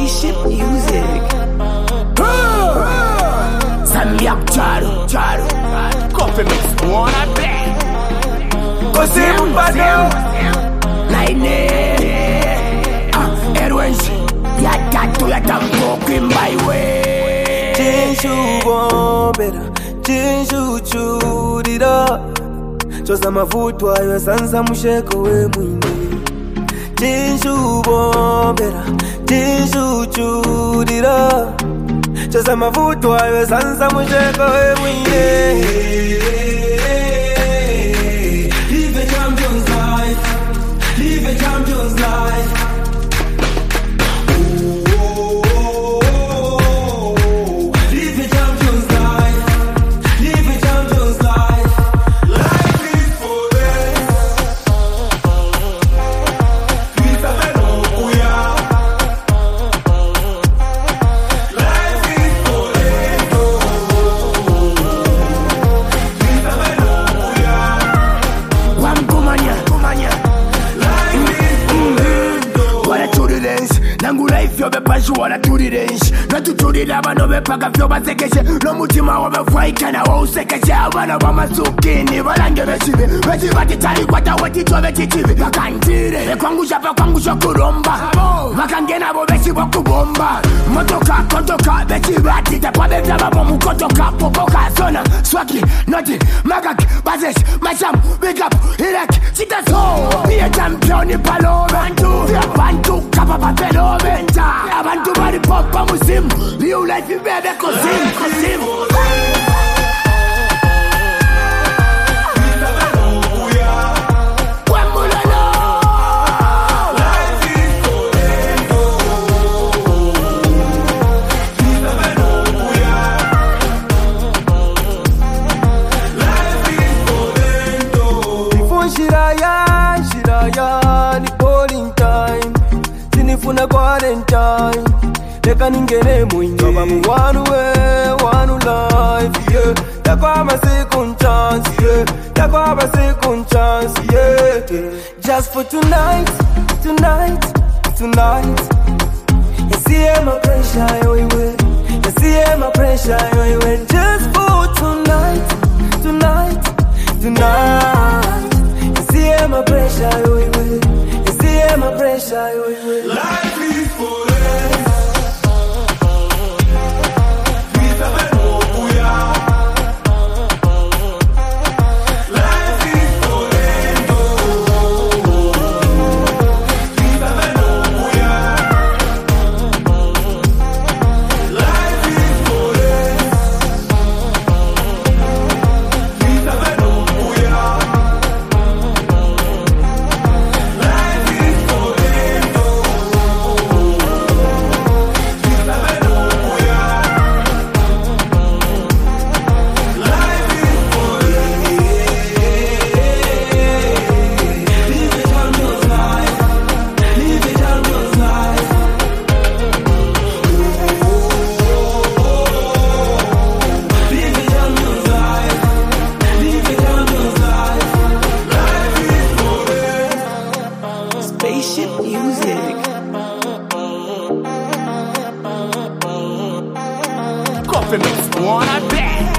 Spaceship music. Samyak Charu. Coffee mix wanna bang. Kozim Badam. Line. Erwins. Yatatu yatambo my way. Jinju bombera. Jinju chudira. Choza mavutwa yosanza musheko we mwine. Jinju bombera. Jinju chudira. Choza mavutwa yosanza musheko we mwine. Live a champion's life. Live a champion's life. Wanna do the dance, not to do the lava, no be pack of your basekeshe, no mutima of a fight, and I won't sekeshe, I wanna buy my zucchini, but I'm gonna see it. But you got to tell you what I want to do, I can't do it. The Kongusha Kurumba, Makangena, Beshi Bokubomba, Motoka, Kotoka, Beshi Rati, the Pabe Java, Kotoka, Popoka, Sona, Swaki, Noti, Magak, Bazesh, Masham, Big Up, Iraq, Chitaso, be a champion in Palo, Bantu, Bantu, Kappa, Pelo, Venta. Abantu bari papa musim, real life you better kozim. Before Shiraya, ni boarding time. Sinifuna quarantine. Leka ningene mwingi Baba mu one way, one life, yeah. Takwa ma second chance, yeah. Takwa ma second chance, yeah. Just for tonight. You see my pressure, you will. You see my pressure, you will. Just for tonight. You see my pressure, you will. You see my pressure, you will. Life is for Spaceship music. Coffee mix wanna bang.